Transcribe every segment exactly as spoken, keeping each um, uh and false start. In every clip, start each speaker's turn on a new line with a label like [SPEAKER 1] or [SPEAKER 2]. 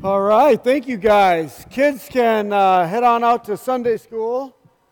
[SPEAKER 1] All right, thank you guys. Kids can uh, head on out to Sunday school.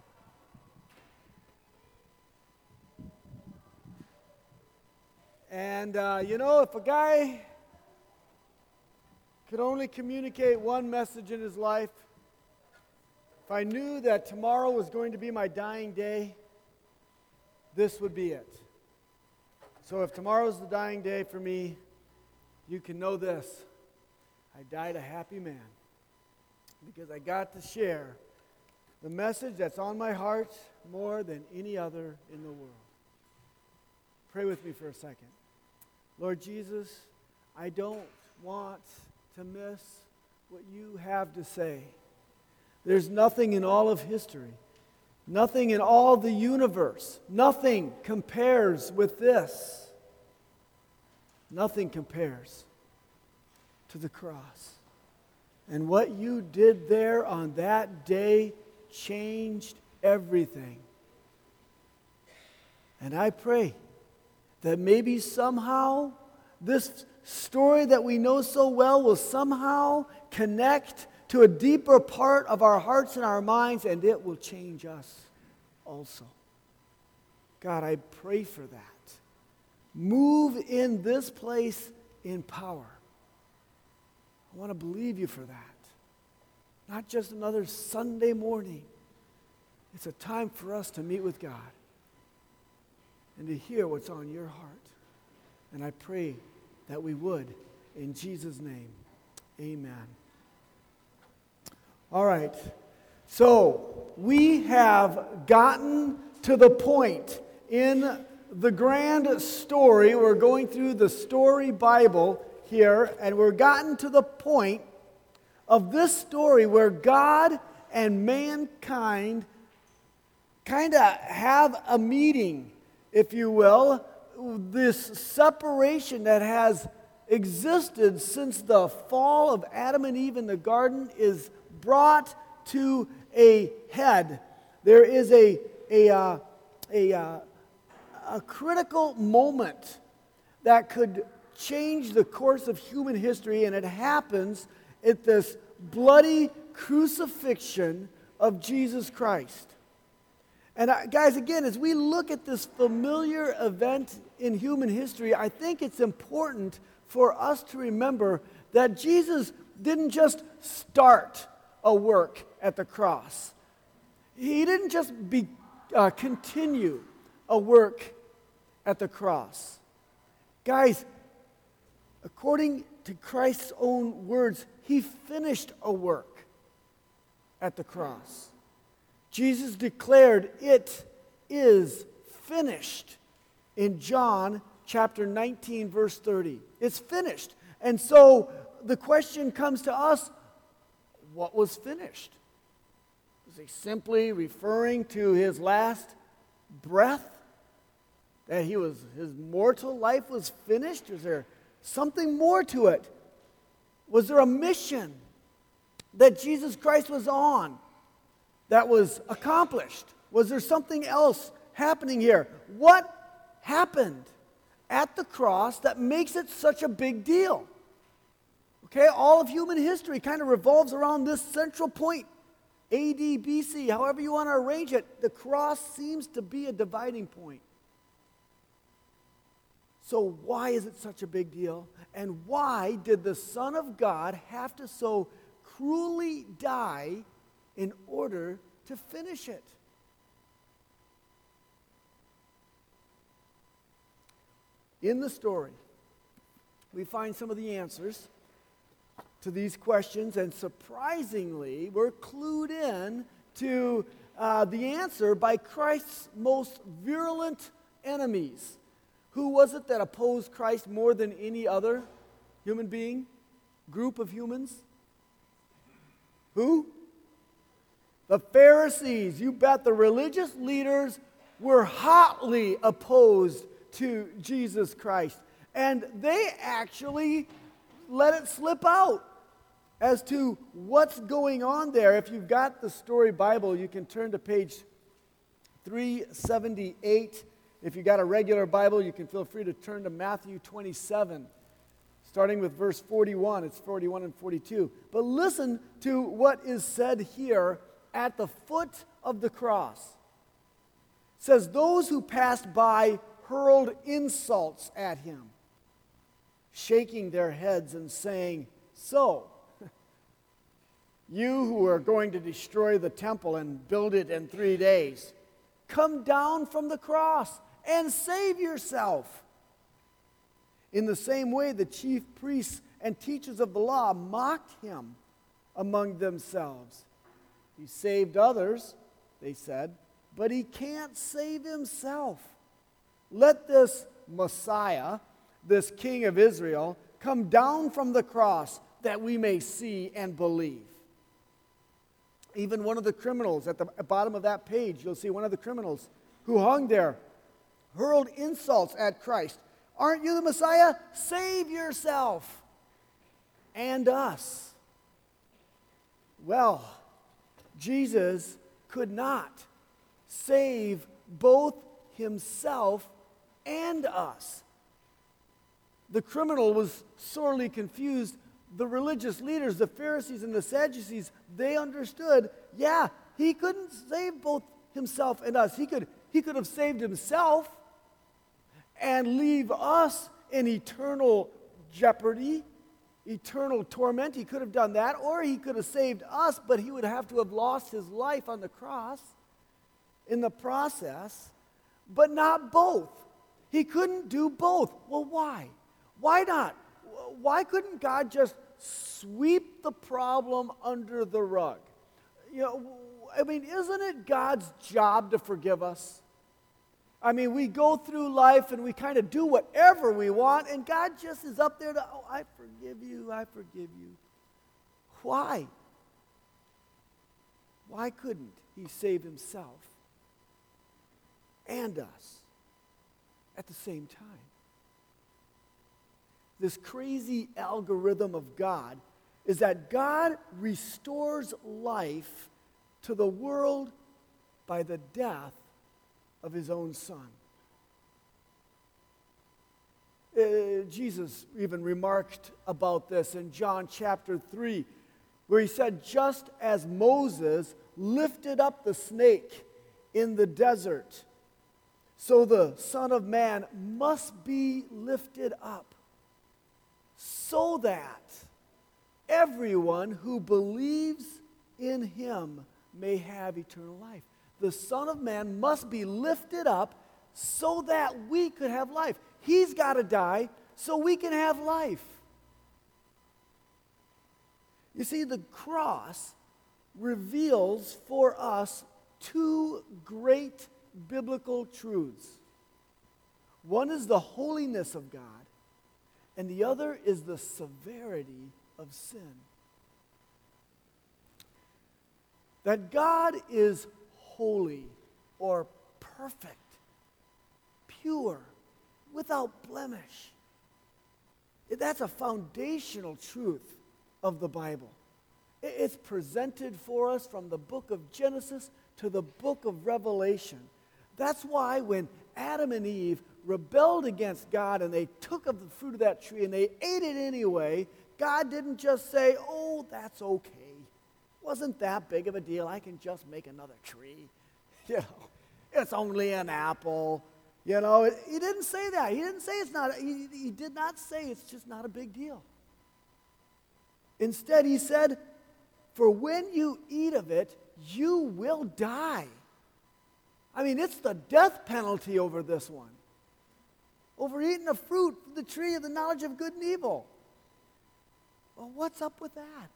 [SPEAKER 1] And uh, you know, if a guy could only communicate one message in his life, if I knew that tomorrow was going to be my dying day, this would be it. So if tomorrow's the dying day for me, you can know this. I died a happy man because I got to share the message that's on my heart more than any other in the world. Pray with me for a second. Lord Jesus, I don't want to miss what you have to say. There's nothing in all of history, nothing in all the universe, nothing compares with this. Nothing compares to the cross. And what you did there on that day changed everything. And I pray that maybe somehow this story that we know so well will somehow connect to a deeper part of our hearts and our minds, and it will change us also. God, I pray for that. Move in this place in power. I want to believe you for that. Not just another Sunday morning. It's a time for us to meet with God and to hear what's on your heart. And I pray that we would. In Jesus' name, amen. All right. So, we have gotten to the point in the grand story. We're going through the story Bible here, and we're gotten to the point of this story where God and mankind kind of have a meeting, if you will, this separation that has existed since the fall of Adam and Eve in the garden is brought to a head. There is a a uh, a, uh, a critical moment that could change the course of human history, and it happens at this bloody crucifixion of Jesus Christ. And uh, guys, again, as we look at this familiar event in human history, I think it's important for us to remember that Jesus didn't just start a work at the cross. He didn't just be, uh, continue a work at the cross. Guys, according to Christ's own words, he finished a work at the cross. Jesus declared, "It is finished," in John chapter nineteen, verse thirty. It's finished. And so the question comes to us, what was finished? Was he simply referring to his last breath? That he was, his mortal life was finished? Was there something more to it? Was there a mission that Jesus Christ was on that was accomplished? Was there something else happening here? What happened at the cross that makes it such a big deal? Okay, all of human history kind of revolves around this central point, A D, B C, however you want to arrange it. The cross seems to be a dividing point. So why is it such a big deal? And why did the Son of God have to so cruelly die in order to finish it? In the story, we find some of the answers to these questions, and surprisingly, we're clued in to uh, the answer by Christ's most virulent enemies. Who was it that opposed Christ more than any other human being, group of humans? Who? The Pharisees. You bet. The religious leaders were hotly opposed to Jesus Christ. And they actually let it slip out as to what's going on there. If you've got the Story Bible, you can turn to page three seventy-eight. If you got a regular Bible, you can feel free to turn to Matthew twenty-seven. starting with verse forty-one. It's forty-one and forty-two. But listen to what is said here at the foot of the cross. It says, those who passed by hurled insults at him, shaking their heads and saying, so, you who are going to destroy the temple and build it in three days, come down from the cross and save yourself. In the same way, the chief priests and teachers of the law mocked him among themselves. He saved others, they said, but he can't save himself. Let this Messiah, this King of Israel, come down from the cross that we may see and believe. Even one of the criminals at the bottom of that page, you'll see one of the criminals who hung there, hurled insults at Christ. Aren't you the Messiah? Save yourself and us. Well, Jesus could not save both himself and us. The criminal was sorely confused. The religious leaders, the Pharisees and the Sadducees, they understood, yeah, he couldn't save both himself and us. He could, he could have saved himself and leave us in eternal jeopardy, eternal torment. He could have done that, or he could have saved us, but he would have to have lost his life on the cross in the process, but not both. He couldn't do both. Well, why? Why not? Why couldn't God just sweep the problem under the rug? You know, I mean, isn't it God's job to forgive us? I mean, we go through life and we kind of do whatever we want, and God just is up there to, oh, I forgive you, I forgive you. Why? Why couldn't he save himself and us at the same time? This crazy algorithm of God is that God restores life to the world by the death of his own Son. Uh, Jesus even remarked about this in John chapter three, where he said, just as Moses lifted up the snake in the desert, so the Son of Man must be lifted up, so that everyone who believes in him may have eternal life. The Son of Man must be lifted up so that we could have life. He's got to die so we can have life. You see, the cross reveals for us two great biblical truths. One is the holiness of God, and the other is the severity of sin. That God is holy or perfect, pure, without blemish. That's a foundational truth of the Bible. It's presented for us from the book of Genesis to the book of Revelation. That's why when Adam and Eve rebelled against God and they took of the fruit of that tree and they ate it anyway, God didn't just say, oh, that's okay. Wasn't that big of a deal. I can just make another tree. You know, it's only an apple. You know, he didn't say that. He didn't say it's not, he, he did not say it's just not a big deal. Instead, he said, for when you eat of it, you will die. I mean, it's the death penalty over this one. Over eating the fruit, the tree of the knowledge of good and evil. Well, what's up with that?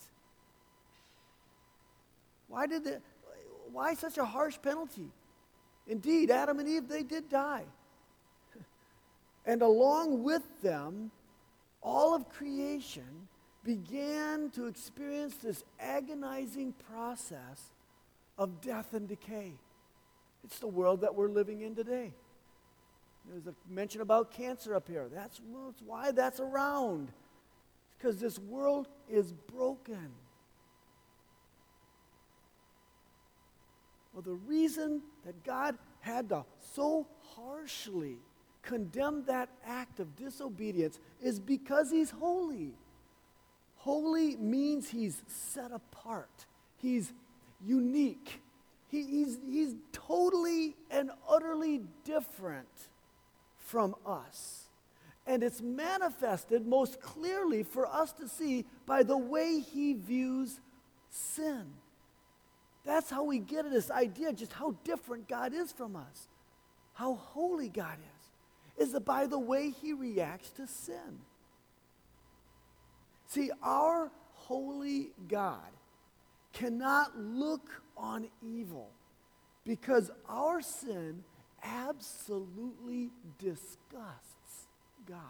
[SPEAKER 1] Why did the, why such a harsh penalty? Indeed, Adam and Eve, they did die. And along with them, all of creation began to experience this agonizing process of death and decay. It's the world that we're living in today. There's a mention about cancer up here. That's, well, that's why that's around. Because this world is broken. Well, the reason that God had to so harshly condemn that act of disobedience is because he's holy. Holy means he's set apart. He's unique. He, he's, he's totally and utterly different from us. And it's manifested most clearly for us to see by the way he views sin. That's how we get this idea just how different God is from us, how holy God is, is that by the way he reacts to sin. See, our holy God cannot look on evil because our sin absolutely disgusts God.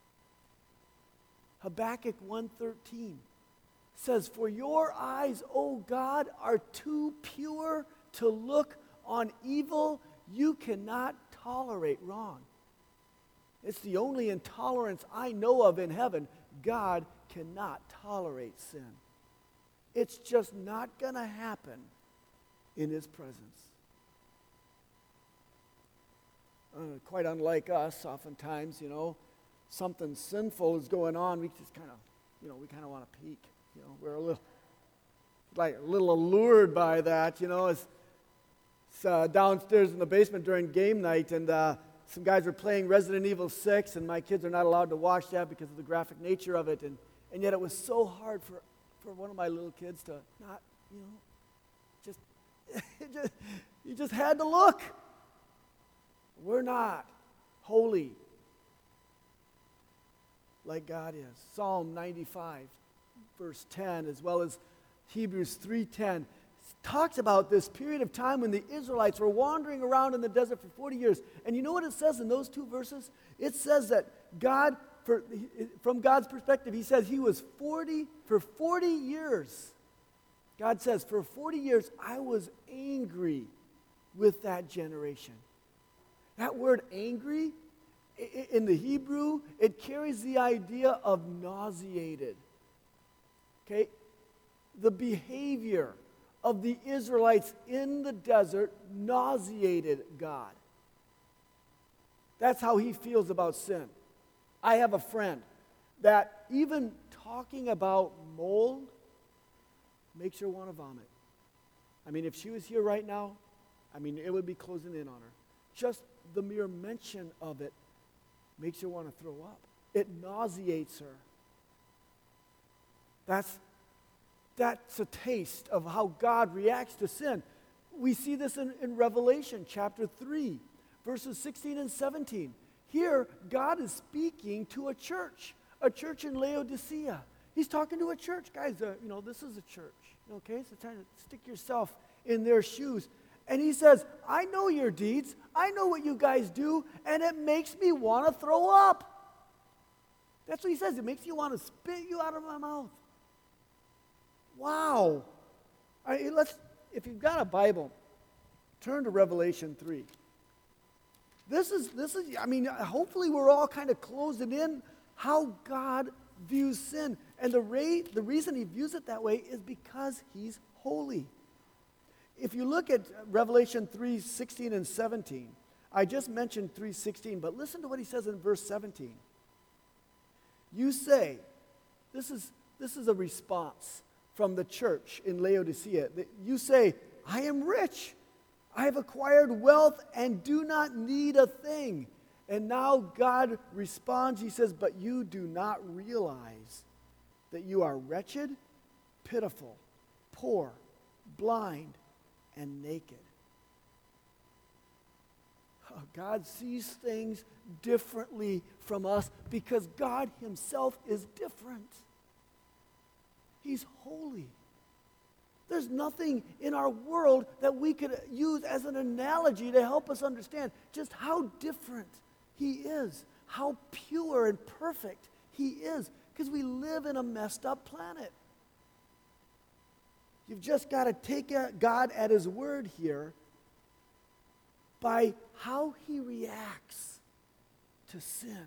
[SPEAKER 1] Habakkuk one thirteen says, "For your eyes, O God, are too pure to look on evil. You cannot tolerate wrong." It's the only intolerance I know of in heaven. God cannot tolerate sin. It's just not going to happen in his presence. Uh, quite unlike us, oftentimes, you know, something sinful is going on. We just kind of, you know, we kind of want to peek. You know, we're a little, like a little allured by that. You know, it's, it's uh, downstairs in the basement during game night, and uh, some guys are playing Resident Evil six, and my kids are not allowed to watch that because of the graphic nature of it, and, and yet it was so hard for, for one of my little kids to not, you know, just, just you just had to look. We're not holy like God is. Psalm ninety-five, verse ten, as well as Hebrews three ten, talks about this period of time when the Israelites were wandering around in the desert for forty years. And you know what it says in those two verses? It says that God, for, from God's perspective, he says he was forty, for forty years. God says, for forty years, I was angry with that generation. That word angry, in the Hebrew, it carries the idea of nauseated. Okay? The behavior of the Israelites in the desert nauseated God. That's how he feels about sin. I have a friend that even talking about mold makes her want to vomit. I mean, if she was here right now, I mean, it would be closing in on her. Just the mere mention of it makes her want to throw up. It nauseates her. That's, that's a taste of how God reacts to sin. We see this in, in Revelation chapter three, verses sixteen and seventeen. Here, God is speaking to a church, a church in Laodicea. He's talking to a church. Guys, uh, you know, this is a church, okay? So try to stick yourself in their shoes. And he says, I know your deeds. I know what you guys do, and it makes me want to throw up. That's what he says. It makes you want to spit you out of my mouth. Wow. All right, let's, if you've got a Bible, turn to Revelation three. This is, this is, I mean, hopefully we're all kind of closing in how God views sin. And the, rate, the reason he views it that way is because he's holy. If you look at Revelation three sixteen and seventeen, I just mentioned three sixteen, but listen to what he says in verse seventeen. You say, this is, this is a response from the church in Laodicea. You say, I am rich. I have acquired wealth and do not need a thing. And now God responds, he says, but you do not realize that you are wretched, pitiful, poor, blind, and naked. Oh, God sees things differently from us because God himself is different. He's holy. There's nothing in our world that we could use as an analogy to help us understand just how different he is, how pure and perfect he is, because we live in a messed up planet. You've just got to take God at his word here by how he reacts to sin.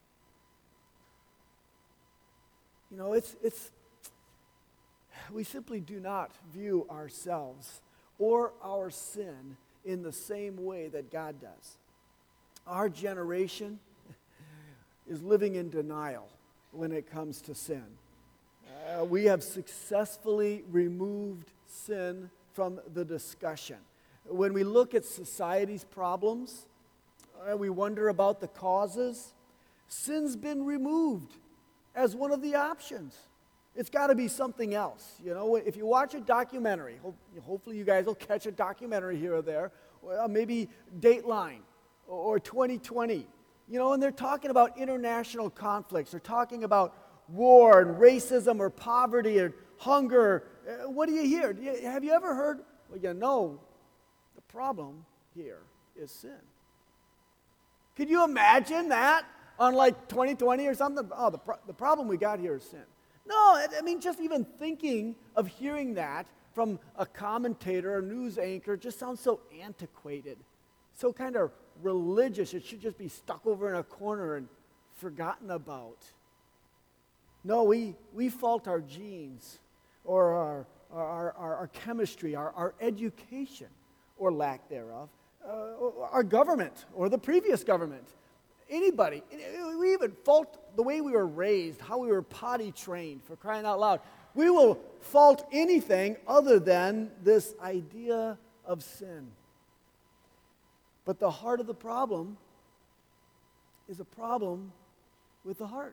[SPEAKER 1] You know, it's, it's, we simply do not view ourselves or our sin in the same way that God does. our generation is living in denial when it comes to sin. Uh, we have successfully removed sin from the discussion. When we look at society's problems, uh, we wonder about the causes. Sin's been removed as one of the options. It's got to be something else. You know, if you watch a documentary, ho- hopefully you guys will catch a documentary here or there, or uh, maybe Dateline or, or twenty twenty. You know, and they're talking about international conflicts. They're talking about war and racism or poverty or hunger. Uh, what do you hear? Do you, have you ever heard? Well, you know, the problem here is sin. Could you imagine that on like twenty twenty or something? Oh, the, pro- the problem we got here is sin. No, I mean, just even thinking of hearing that from a commentator or news anchor just sounds so antiquated, so kind of religious. It should just be stuck over in a corner and forgotten about. No, we, we fault our genes or our, our, our, our chemistry, our, our education or lack thereof, uh, our government or the previous government. Anybody. We even fault the way we were raised, how we were potty trained, for crying out loud. We will fault anything other than this idea of sin. But the heart of the problem is a problem with the heart.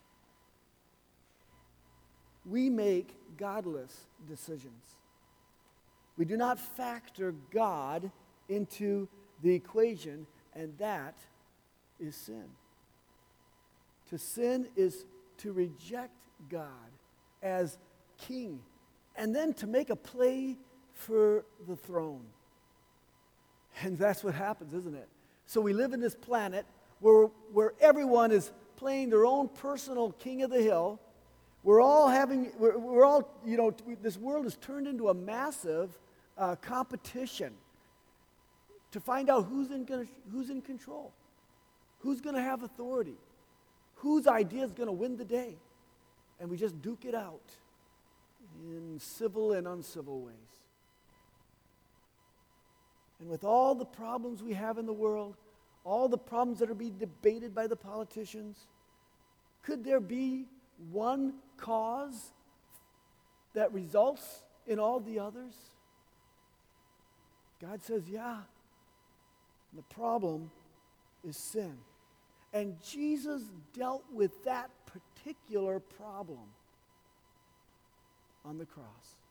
[SPEAKER 1] We make godless decisions. We do not factor God into the equation, and that is sin. To sin is to reject God as king and then to make a play for the throne. And that's what happens, isn't it? So we live in this planet where, where everyone is playing their own personal king of the hill. We're all having, we're, we're all, you know, this world has turned into a massive uh, competition to find out who's in, gonna, who's in control. Who's going to have authority? Whose idea is going to win the day? And we just duke it out in civil and uncivil ways. And with all the problems we have in the world, all the problems that are being debated by the politicians, could there be one cause that results in all the others? God says, yeah. The problem is sin. And Jesus dealt with that particular problem on the cross.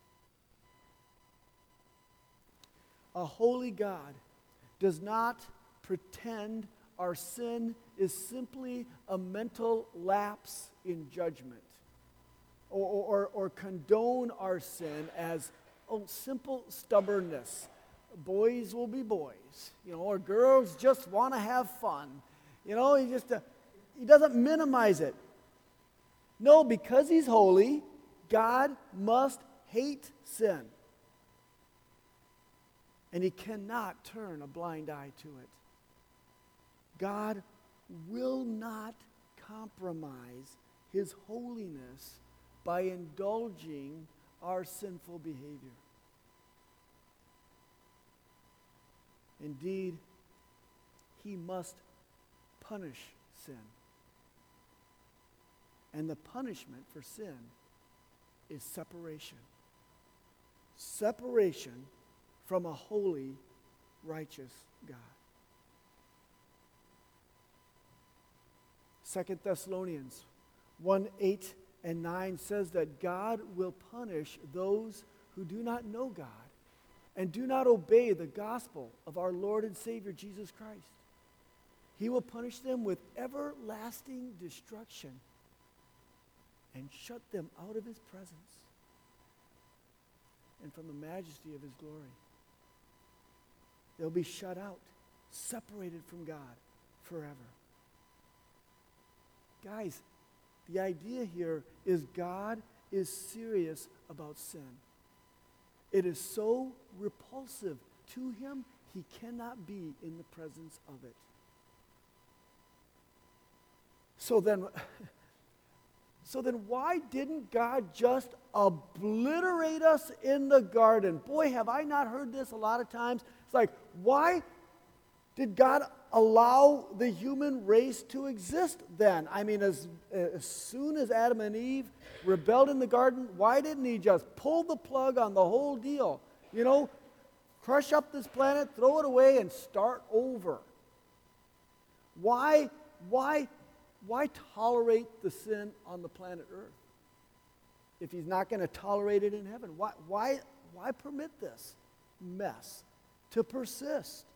[SPEAKER 1] A holy God does not pretend our sin is simply a mental lapse in judgment or, or, or condone our sin as oh, simple stubbornness. Boys will be boys, you know, or girls just want to have fun. You know, he just, uh, he doesn't minimize it. No, because he's holy, God must hate sin. And he cannot turn a blind eye to it. God will not compromise his holiness by indulging our sinful behavior. Indeed, he must punish sin. And the punishment for sin is separation. Separation from a holy, righteous God. Second Thessalonians one, eight and nine says that God will punish those who do not know God and do not obey the gospel of our Lord and Savior Jesus Christ. He will punish them with everlasting destruction and shut them out of his presence and from the majesty of his glory. They'll be shut out, separated from God forever. Guys, the idea here is God is serious about sin. It is so repulsive to him, he cannot be in the presence of it. So then, so then why didn't God just obliterate us in the garden? Boy, have I not heard this a lot of times. It's like, why did God allow the human race to exist then? I mean, as, as soon as Adam and Eve rebelled in the garden, why didn't he just pull the plug on the whole deal? You know, crush up this planet, throw it away, and start over. Why, why, why tolerate the sin on the planet Earth if he's not going to tolerate it in heaven? Why, why, why permit this mess to persist?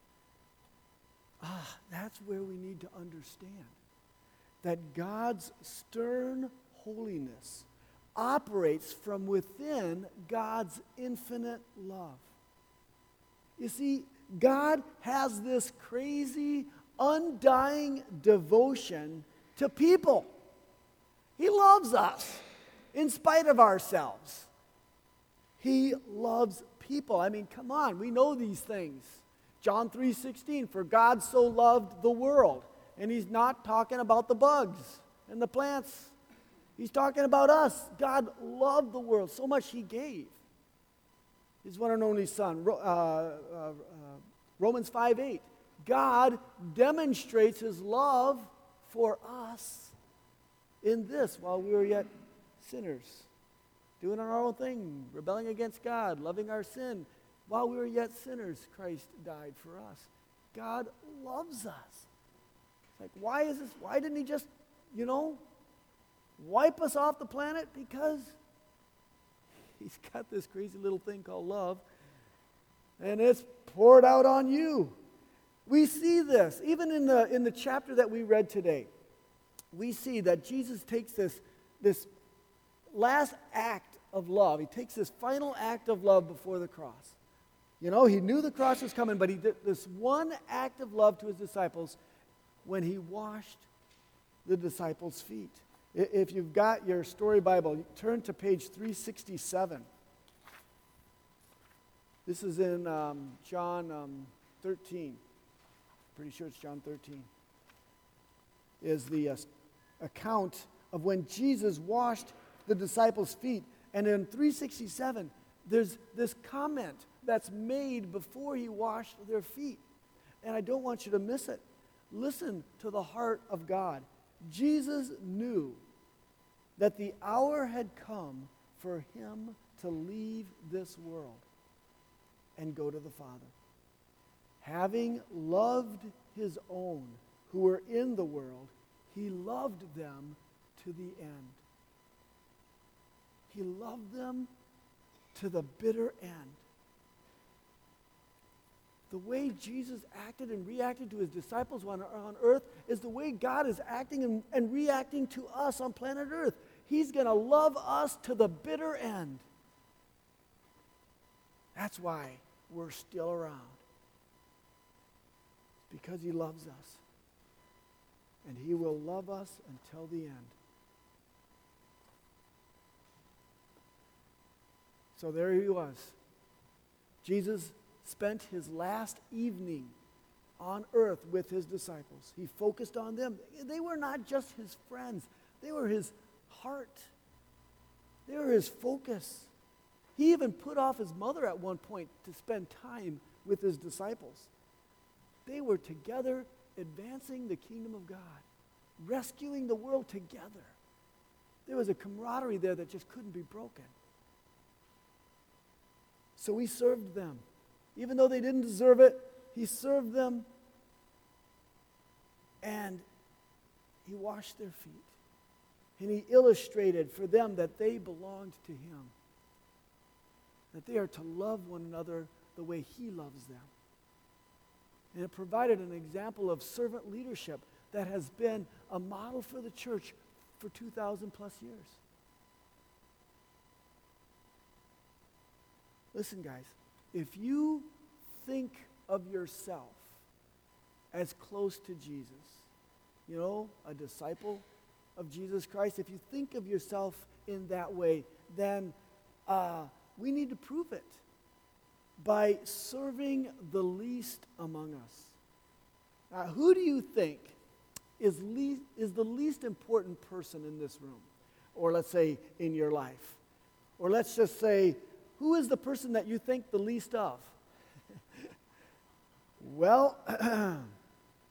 [SPEAKER 1] Ah, that's where we need to understand that God's stern holiness operates from within God's infinite love. You see, God has this crazy, undying devotion to people. He loves us in spite of ourselves. He loves people. I mean, come on, we know these things. John three sixteen, for God so loved the world. And he's not talking about the bugs and the plants. He's talking about us. God loved the world so much he gave his one and only Son. Uh, uh, uh, Romans five eight. God demonstrates his love for us in this while we were yet sinners, doing our own thing, rebelling against God, loving our sin. While we were yet sinners, Christ died for us. God loves us. It's like, why is this? Why didn't he just, you know, wipe us off the planet? Because he's got this crazy little thing called love, and it's poured out on you. We see this even in the in the chapter that we read today. We see that Jesus takes this this last act of love. He takes this final act of love before the cross. You know, he knew the cross was coming, but he did this one act of love to his disciples when he washed the disciples' feet. If you've got your story Bible, turn to page three sixty-seven. This is in um, John um, thirteen. Pretty sure it's John thirteen. Is the uh, account of when Jesus washed the disciples' feet. And in three sixty-seven, there's this comment that's made before he washed their feet. And I don't want you to miss it. Listen to the heart of God. Jesus knew that the hour had come for him to leave this world and go to the Father. Having loved his own who were in the world, he loved them to the end. He loved them to the bitter end. The way Jesus acted and reacted to his disciples on, on earth is the way God is acting and, and reacting to us on planet Earth. He's going to love us to the bitter end. That's why we're still around. It's because he loves us. And he will love us until the end. So there he was. Jesus spent his last evening on earth with his disciples. He focused on them. They were not just his friends. They were his heart. They were his focus. He even put off his mother at one point to spend time with his disciples. They were together advancing the kingdom of God, rescuing the world together. There was a camaraderie there that just couldn't be broken. So he served them. Even though they didn't deserve it, he served them and he washed their feet. And he illustrated for them that they belonged to him, that they are to love one another the way he loves them. And it provided an example of servant leadership that has been a model for the church for two thousand plus years. Listen, guys, if you think of yourself as close to Jesus, you know, a disciple of Jesus Christ, if you think of yourself in that way, then uh, we need to prove it by serving the least among us. Uh, who do you think is, least, is the least important person in this room? Or let's say in your life? Or let's just say, who is the person that you think the least of? Well,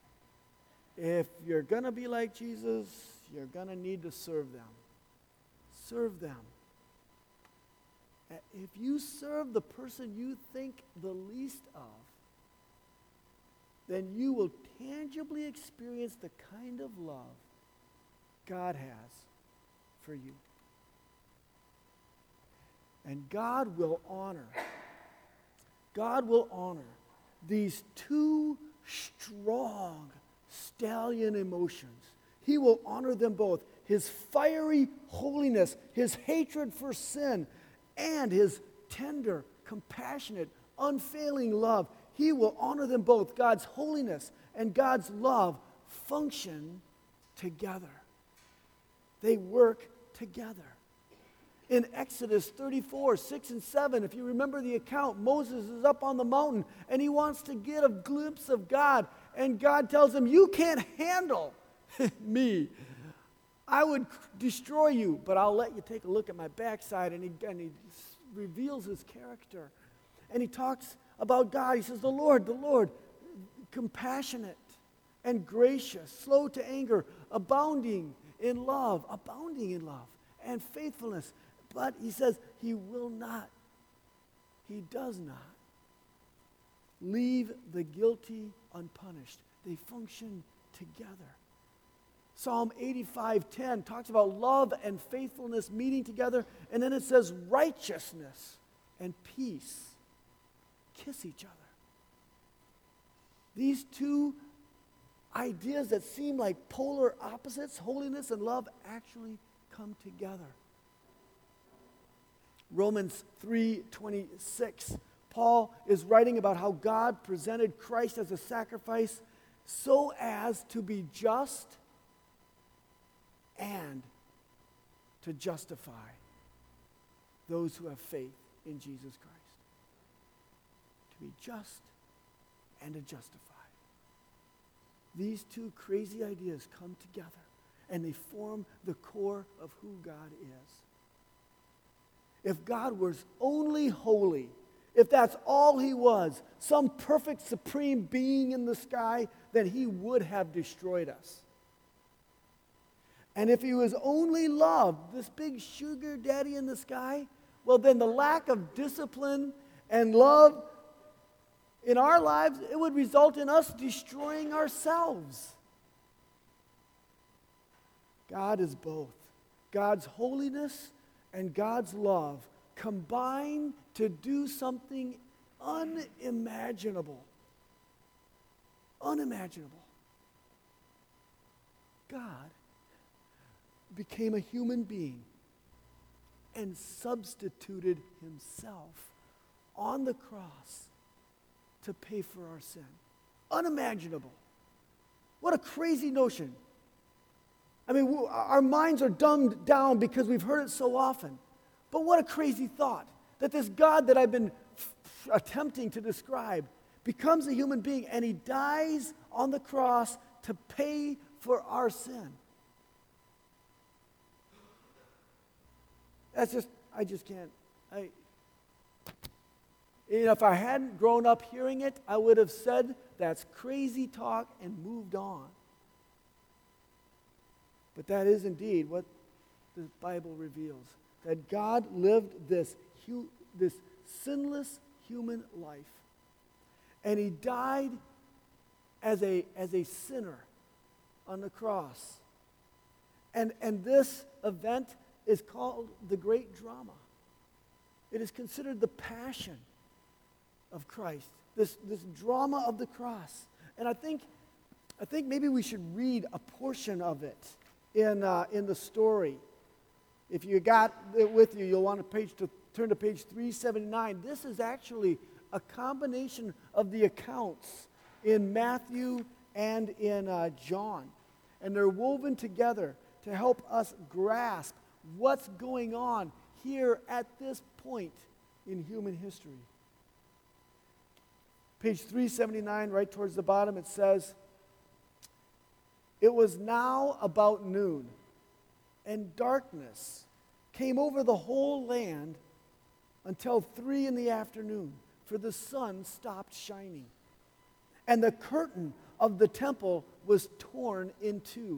[SPEAKER 1] if you're going to be like Jesus, you're going to need to serve them. Serve them. If you serve the person you think the least of, then you will tangibly experience the kind of love God has for you. And God will honor, God will honor these two strong stallion emotions. He will honor them both. His fiery holiness, his hatred for sin, and his tender, compassionate, unfailing love. He will honor them both. God's holiness and God's love function together. They work together. In Exodus thirty-four, six and seven, if you remember the account, Moses is up on the mountain and he wants to get a glimpse of God. And God tells him, you can't handle me. I would destroy you, but I'll let you take a look at my backside. And he, and he reveals his character. And he talks about God. He says, the Lord, the Lord, compassionate and gracious, slow to anger, abounding in love, abounding in love and faithfulness. But he says he will not, he does not leave the guilty unpunished. They function together. Psalm eighty-five ten talks about love and faithfulness meeting together, and then it says righteousness and peace kiss each other. These two ideas that seem like polar opposites, holiness and love, actually come together. Romans three twenty-six, Paul is writing about how God presented Christ as a sacrifice so as to be just and to justify those who have faith in Jesus Christ. To be just and to justify. These two crazy ideas come together and they form the core of who God is. If God was only holy, if that's all he was, some perfect supreme being in the sky, then he would have destroyed us. And if he was only love, this big sugar daddy in the sky, well, then the lack of discipline and love in our lives, it would result in us destroying ourselves. God is both. God's holiness and God's love combine to do something unimaginable. Unimaginable. God became a human being and substituted himself on the cross to pay for our sin. Unimaginable. What a crazy notion. I mean, our minds are dumbed down because we've heard it so often. But what a crazy thought that this God that I've been f- attempting to describe becomes a human being and he dies on the cross to pay for our sin. That's just, I just can't. I, you know, if I hadn't grown up hearing it, I would have said that's crazy talk and moved on. But that is indeed what the Bible reveals. That God lived this, hu- this sinless human life. And he died as a, as a sinner on the cross. And, and this event is called the great drama. It is considered the passion of Christ. This, this drama of the cross. And I think, I think maybe we should read a portion of it in, uh, in the story. If you got it with you, you'll want to page to turn to page three seventy-nine. This is actually a combination of the accounts in Matthew and in uh, John. And they're woven together to help us grasp what's going on here at this point in human history. Page three seventy-nine, right towards the bottom, it says, "It was now about noon, and darkness came over the whole land until three in the afternoon, for the sun stopped shining. and the curtain of the temple was torn in two.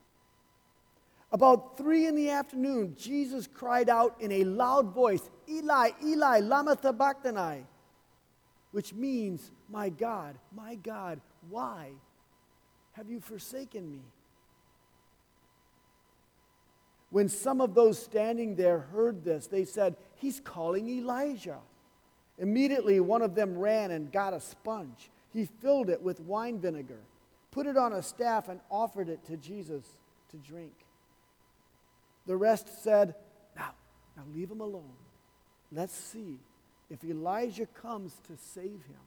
[SPEAKER 1] About three in the afternoon, Jesus cried out in a loud voice, "Eli, Eli, lama sabachthani," which means, "My God, my God, why have you forsaken me?" When some of those standing there heard this, they said, "He's calling Elijah." Immediately, one of them ran and got a sponge. He filled it with wine vinegar, put it on a staff, and offered it to Jesus to drink. The rest said, Now, now leave him alone. Let's see if Elijah comes to save him."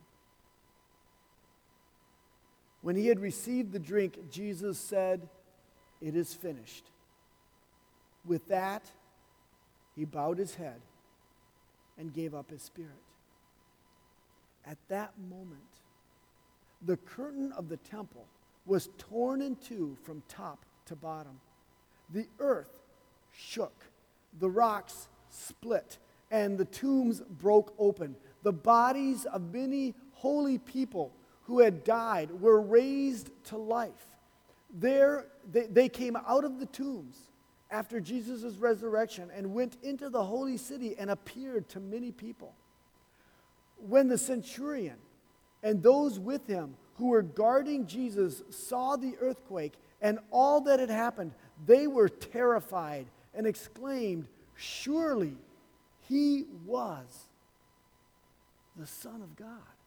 [SPEAKER 1] When he had received the drink, Jesus said, "It is finished." With that, he bowed his head and gave up his spirit. At that moment, the curtain of the temple was torn in two from top to bottom. The earth shook, the rocks split, and the tombs broke open. The bodies of many holy people who had died were raised to life. There, they, they came out of the tombs after Jesus' resurrection and went into the holy city and appeared to many people. When the centurion and those with him who were guarding Jesus saw the earthquake and all that had happened, they were terrified and exclaimed, "Surely he was the Son of God."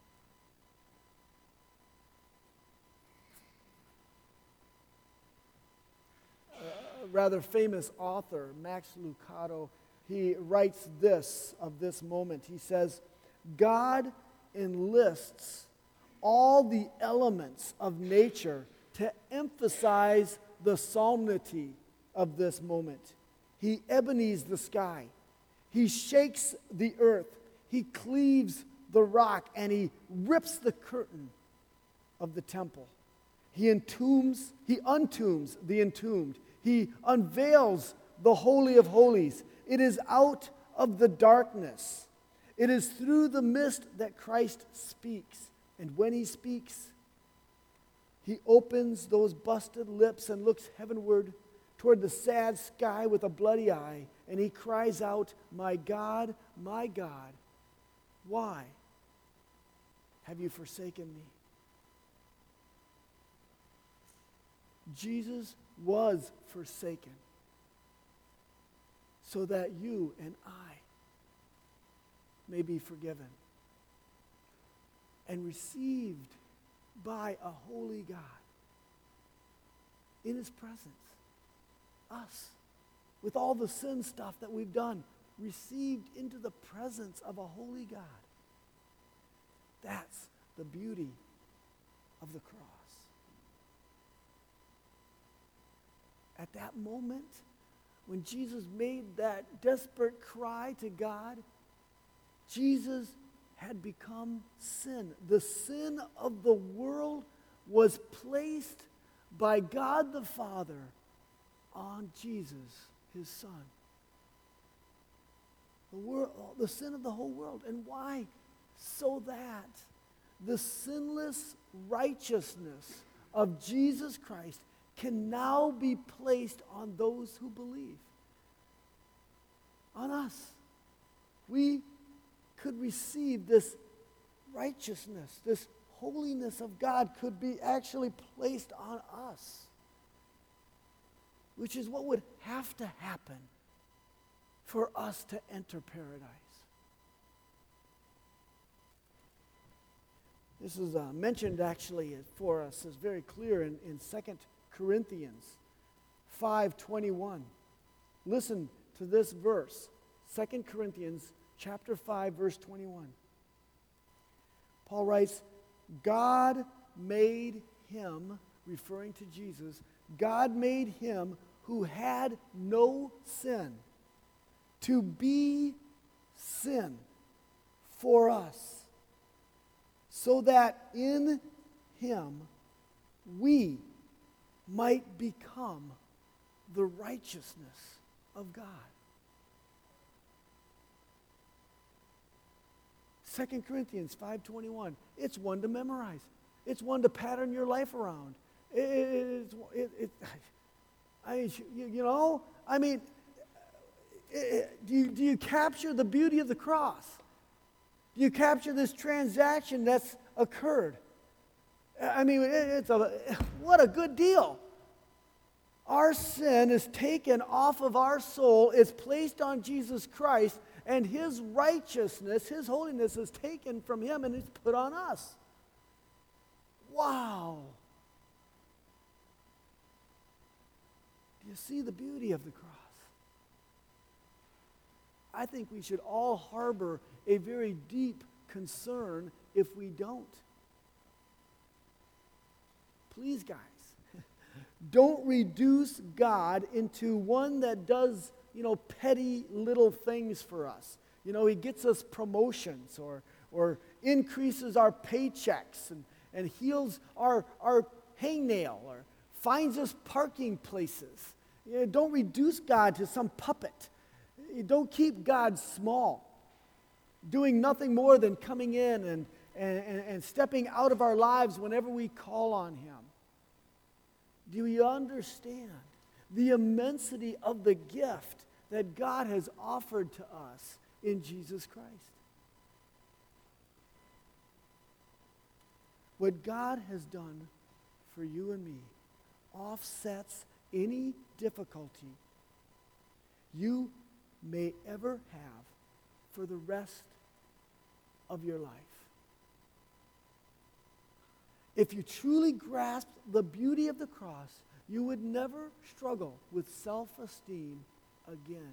[SPEAKER 1] A rather famous author, Max Lucado, he writes this of this moment. He says, "God enlists all the elements of nature to emphasize the solemnity of this moment. He ebonies the sky. He shakes the earth. He cleaves the rock, and he rips the curtain of the temple. He entombs, he untombs the entombed. He unveils the Holy of Holies. It is out of the darkness. It is through the mist that Christ speaks. And when he speaks, he opens those busted lips and looks heavenward toward the sad sky with a bloody eye, and he cries out, 'My God, my God, why have you forsaken me?'" Jesus was forsaken so that you and I may be forgiven and received by a holy God in his presence. Us, with all the sin stuff that we've done, received into the presence of a holy God. That's the beauty of the cross. At that moment, when Jesus made that desperate cry to God, Jesus had become sin. The sin of the world was placed by God the Father on Jesus, his Son. The, world, the sin of the whole world. And why? So that the sinless righteousness of Jesus Christ can now be placed on those who believe. On us. We could receive this righteousness, this holiness of God could be actually placed on us, which is what would have to happen for us to enter paradise. This is uh, mentioned actually for us, is very clear in, in Second Corinthians five twenty-one. Listen to this verse, Second Corinthians chapter five, verse twenty-one. Paul writes, "God made him," referring to Jesus, "God made him who had no sin to be sin for us, so that in him we might become the righteousness of God." Second Corinthians five twenty-one. It's one to memorize. It's one to pattern your life around. It, it, it, it, I mean, you, you know, I mean, it, do, you, do you capture the beauty of the cross? Do you capture this transaction that's occurred? I mean, it, it's a, what a good deal. Our sin is taken off of our soul, is placed on Jesus Christ, and his righteousness, his holiness is taken from him and is put on us. Wow. Do you see the beauty of the cross? I think we should all harbor a very deep concern if we don't. Please, guys, don't reduce God into one that does, you know, petty little things for us. You know, he gets us promotions or or increases our paychecks and, and heals our, our hangnail or finds us parking places. You know, don't reduce God to some puppet. You don't keep God small, doing nothing more than coming in and, and, and stepping out of our lives whenever we call on him. Do you understand the immensity of the gift that God has offered to us in Jesus Christ? What God has done for you and me offsets any difficulty you may ever have for the rest of your life. If you truly grasp the beauty of the cross, you would never struggle with self-esteem again.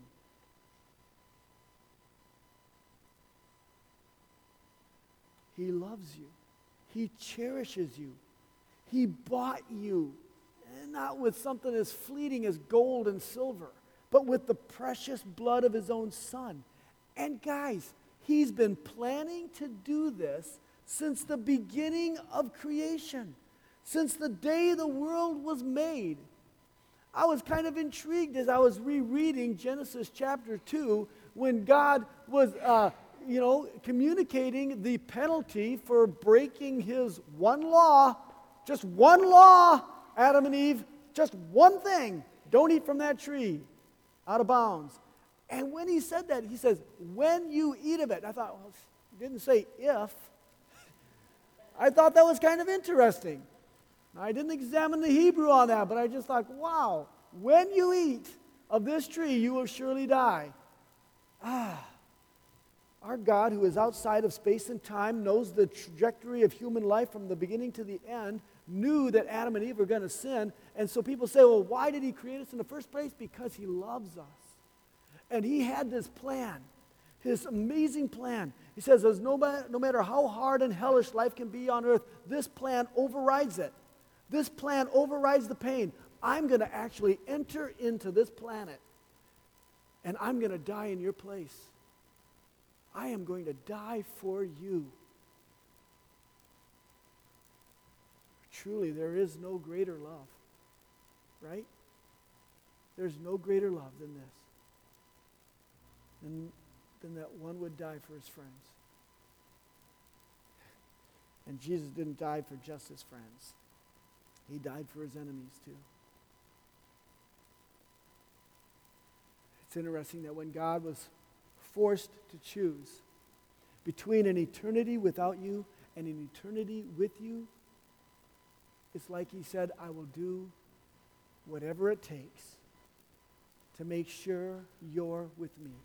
[SPEAKER 1] He loves you. He cherishes you. He bought you, and not with something as fleeting as gold and silver, but with the precious blood of his own Son. And guys, he's been planning to do this since the beginning of creation, since the day the world was made. I was kind of intrigued as I was rereading Genesis chapter two when God was, uh, you know, communicating the penalty for breaking his one law, just one law, Adam and Eve, just one thing, don't eat from that tree, out of bounds. And when he said that, he says, when you eat of it. I thought, well, he didn't say if. I thought that was kind of interesting. I didn't examine the Hebrew on that, but I just thought, wow, when you eat of this tree, you will surely die. Ah, our God, who is outside of space and time, knows the trajectory of human life from the beginning to the end, knew that Adam and Eve were going to sin. And so people say, well, why did he create us in the first place? Because he loves us. And he had this plan, his amazing plan. He says, as no, ma- no matter how hard and hellish life can be on earth, this plan overrides it. This plan overrides the pain. I'm going to actually enter into this planet, and I'm going to die in your place. I am going to die for you. Truly, there is no greater love, right? There's no greater love than this, than, than that one would die for his friends. And Jesus didn't die for just his friends. He died for his enemies too. It's interesting that when God was forced to choose between an eternity without you and an eternity with you, it's like he said, I will do whatever it takes to make sure you're with me.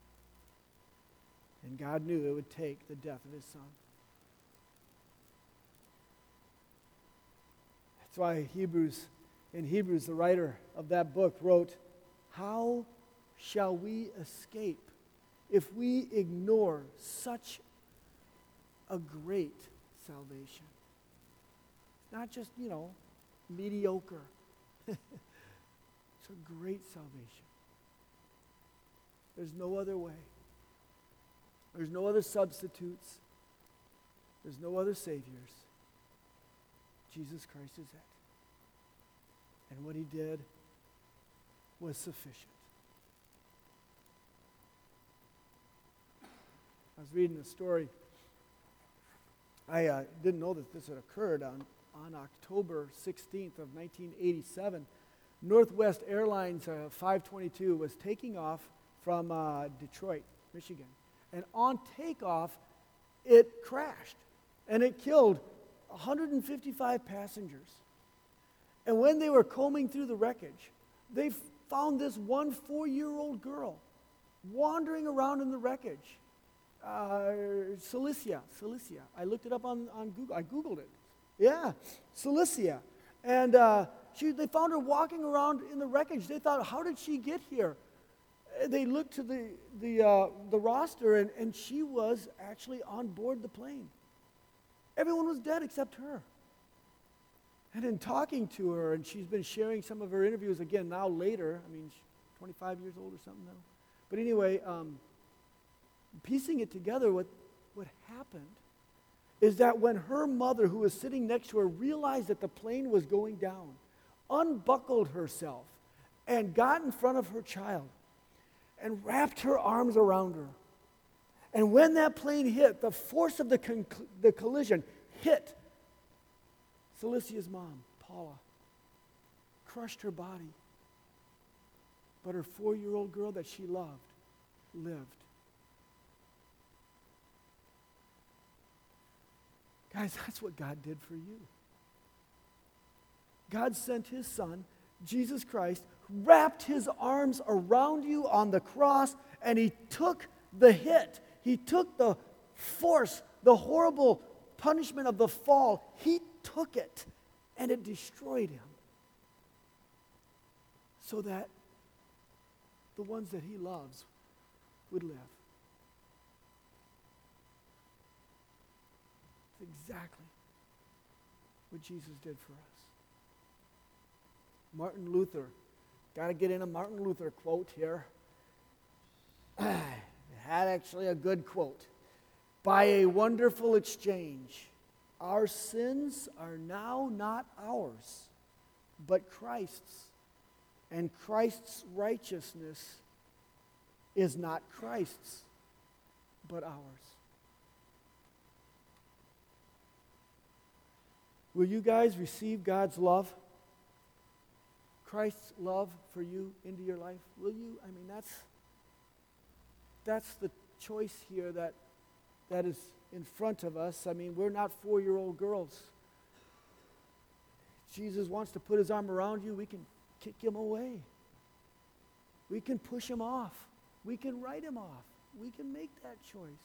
[SPEAKER 1] And God knew it would take the death of his Son. That's why Hebrews, in Hebrews, the writer of that book wrote, how shall we escape if we ignore such a great salvation? Not just, you know, mediocre. It's a great salvation. There's no other way. There's no other substitutes. There's no other saviors. Jesus Christ is it. And what he did was sufficient. I was reading a story I uh, didn't know that this had occurred on, on October sixteenth of nineteen eighty-seven. Northwest Airlines uh, five twenty-two was taking off from uh, Detroit, Michigan. And on takeoff, it crashed. And it killed one hundred fifty-five passengers. And when they were combing through the wreckage, they found this one four-year-old girl wandering around in the wreckage. Uh, Cilicia, Cilicia. I looked it up on, on Google. I Googled it. Yeah, Cilicia. And uh, she, they found her walking around in the wreckage. They thought, how did she get here? They looked to the, the, uh, the roster, and, and she was actually on board the plane. Everyone was dead except her. And in talking to her, and she's been sharing some of her interviews again now later. I mean, she's twenty-five years old or something now. But anyway, um, piecing it together, what, what happened is that when her mother, who was sitting next to her, realized that the plane was going down, unbuckled herself, and got in front of her child, and wrapped her arms around her. And when that plane hit, the force of the, con- the collision hit Cilicia's mom, Paula, crushed her body. But her four-year-old girl that she loved lived. Guys, that's what God did for you. God sent his son, Jesus Christ, wrapped his arms around you on the cross, and he took the hit. He took the force, the horrible punishment of the fall. He took it, and it destroyed him. So that the ones that he loves would live. It's exactly what Jesus did for us. Martin Luther. Got to get in a Martin Luther quote here. It had actually a good quote. By a wonderful exchange, our sins are now not ours, but Christ's. And Christ's righteousness is not Christ's, but ours. Will you guys receive God's love? Christ's love for you into your life? Will you? I mean, that's that's the choice here that that is in front of us. I mean, we're not four-year-old girls. Jesus wants to put his arm around you. We can kick him away. We can push him off. We can write him off. We can make that choice.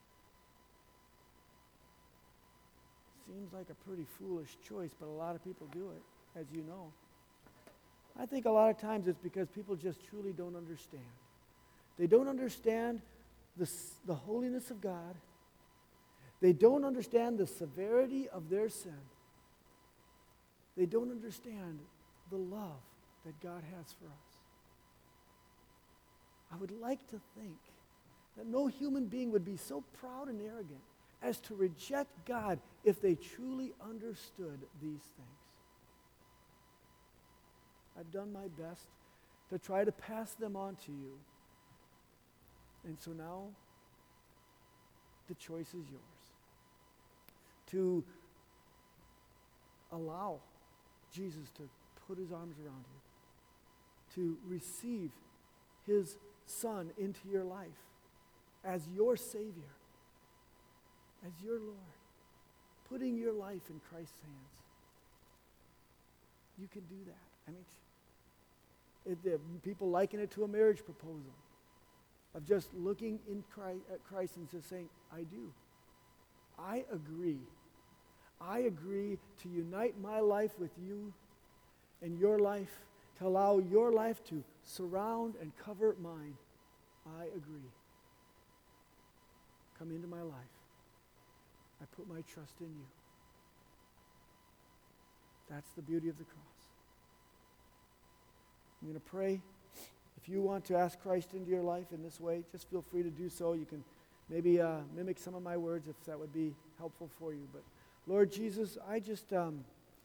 [SPEAKER 1] Seems like a pretty foolish choice, but a lot of people do it, as you know. I think a lot of times it's because people just truly don't understand. They don't understand the, the holiness of God. They don't understand the severity of their sin. They don't understand the love that God has for us. I would like to think that no human being would be so proud and arrogant as to reject God if they truly understood these things. I've done my best to try to pass them on to you. And so now, the choice is yours. To allow Jesus to put his arms around you. To receive his Son into your life as your Savior, as your Lord. Putting your life in Christ's hands. You can do that. I mean, it, it, people liken it to a marriage proposal. Of just looking in Christ, at Christ and just saying, I do. I agree. I agree to unite my life with you and your life, to allow your life to surround and cover mine. I agree. Come into my life. I put my trust in you. That's the beauty of the cross. I'm going to pray. If you want to ask Christ into your life in this way, just feel free to do so. You can maybe uh, mimic some of my words if that would be helpful for you. But Lord Jesus, I just, um,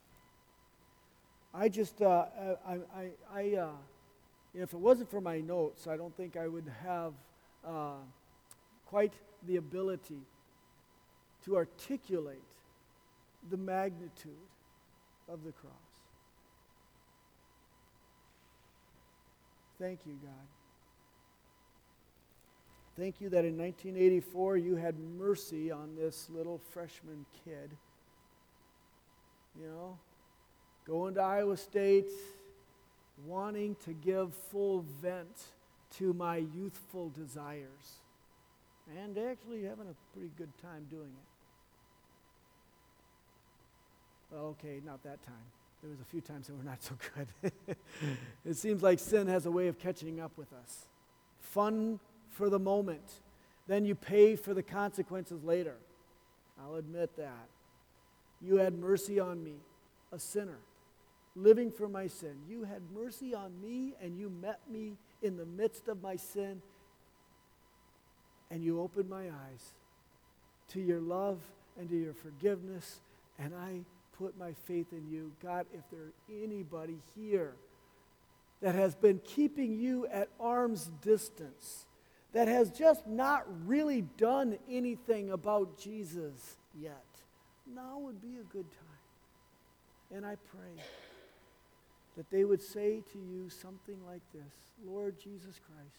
[SPEAKER 1] I just, uh, I, I, I uh, if it wasn't for my notes, I don't think I would have uh, quite the ability to articulate the magnitude of the cross. Thank you, God. Thank you that in nineteen eighty-four you had mercy on this little freshman kid. You know, going to Iowa State, wanting to give full vent to my youthful desires, and actually having a pretty good time doing it. Well, okay, not that time. There was a few times that were not so good. It seems like sin has a way of catching up with us. Fun for the moment. Then you pay for the consequences later. I'll admit that. You had mercy on me, a sinner, living for my sin. You had mercy on me, and you met me in the midst of my sin, and you opened my eyes to your love and to your forgiveness, and I put my faith in you. God, if there's anybody here that has been keeping you at arm's distance, that has just not really done anything about Jesus yet, now would be a good time. And I pray that they would say to you something like this: Lord Jesus Christ,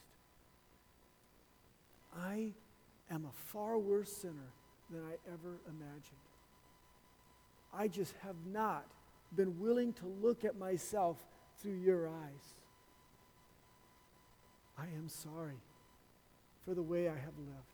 [SPEAKER 1] I am a far worse sinner than I ever imagined. I just have not been willing to look at myself through your eyes. I am sorry for the way I have lived.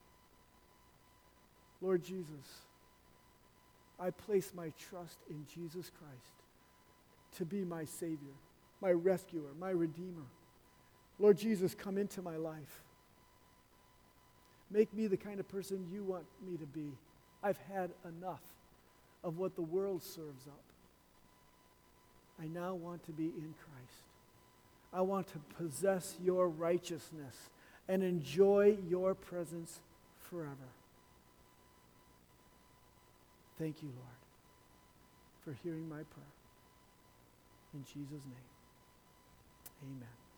[SPEAKER 1] Lord Jesus, I place my trust in Jesus Christ to be my Savior, my rescuer, my Redeemer. Lord Jesus, come into my life. Make me the kind of person you want me to be. I've had enough of what the world serves up. I now want to be in Christ. I want to possess your righteousness and enjoy your presence forever. Thank you, Lord, for hearing my prayer. In Jesus' name, amen.